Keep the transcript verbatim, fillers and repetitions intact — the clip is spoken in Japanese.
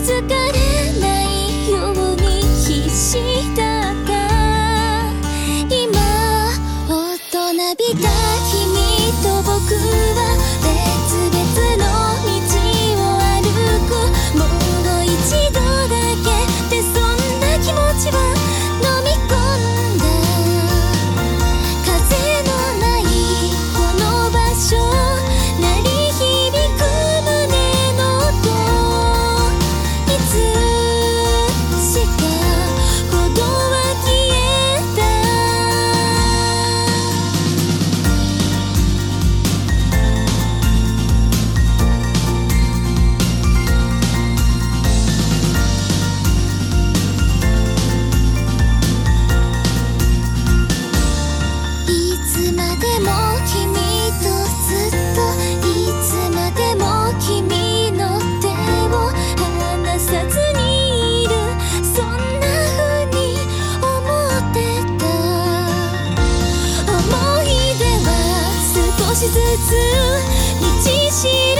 づかれないように必死だった。今大人びた君と僕は別々の道を歩く。もう一度だけでそんな気持ちは飲み込んだ。風のないこの場所、鳴り響く胸の音、いつしか鼓動は消えた。いつまでも君とずっと、いつまでも君の手を離さずにいる。そんな風に思ってた。思い出は少しずつ道し